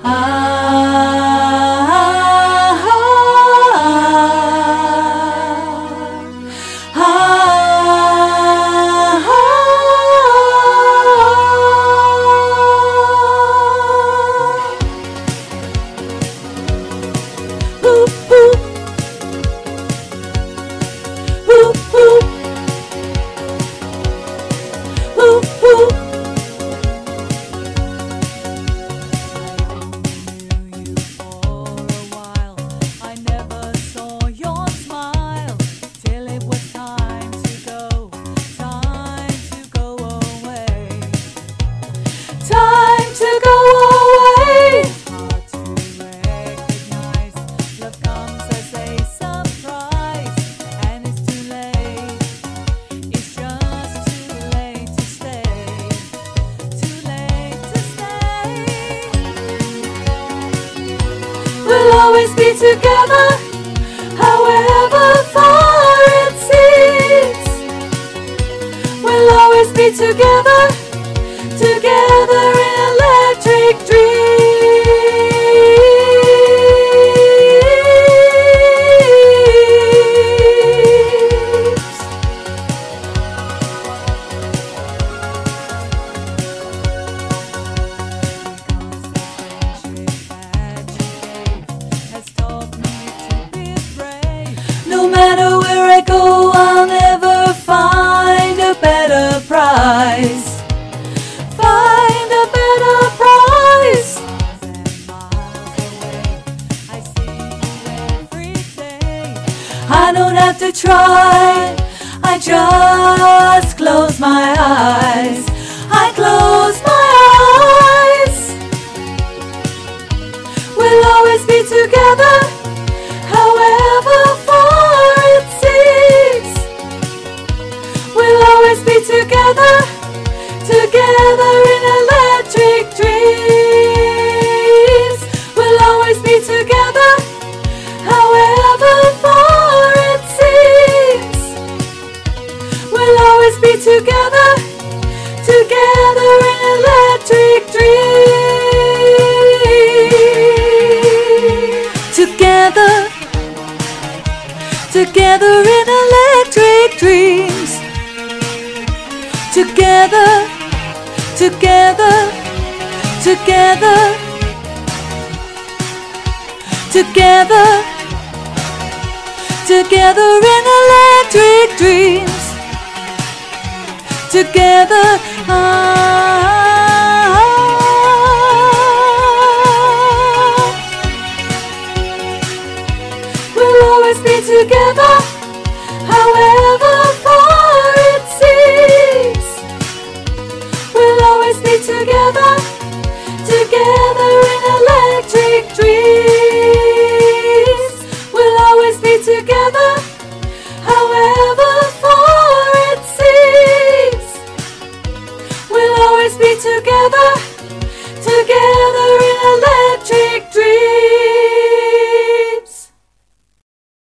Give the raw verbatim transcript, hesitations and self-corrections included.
We'll always be together, however far it seems. We'll always be together, together in electric dreams. No matter where I go, I'll never find a better prize. Find a better prize. I don't have to try, I just close my eyes. I close my eyes. We'll always be together, however far it seems. We'll always be together, together in electric dreams. We'll always be together, however far it seems. We'll always be together, together in electric dreams. Together, together in electric dreams. Together, together, together, together, together in electric dreams. Together, ah.